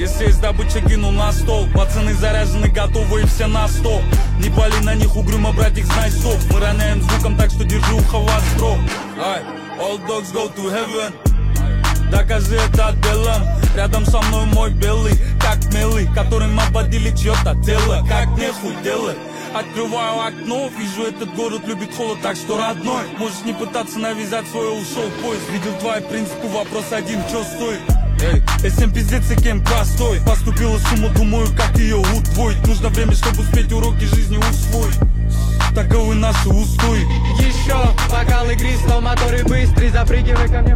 Если есть добыча, кину на стол. Пацаны заряжены, готовы и все на 100. Не пали на них угрюмо, братик, знай сок. Мы роняем звуком, так что держи ухо востро. Ай, all dogs go to heaven. Докажи это делом. Рядом со мной мой белый, как милый, которым ободили чье-то тело. Как нехуй делать. Открываю окно, вижу, этот город любит холод, так что родной. Можешь не пытаться навязать свой, ушел поезд. Видел твои принципы, вопрос один, чё стоит? Эй, SM пиздец и кем простой. Поступила сумма, думаю, как ее удвоить. Нужно время, чтобы успеть уроки жизни усвоить. Таковы наши устои. Еще бокал игристого, моторы быстрый, запрыгивай ко мне.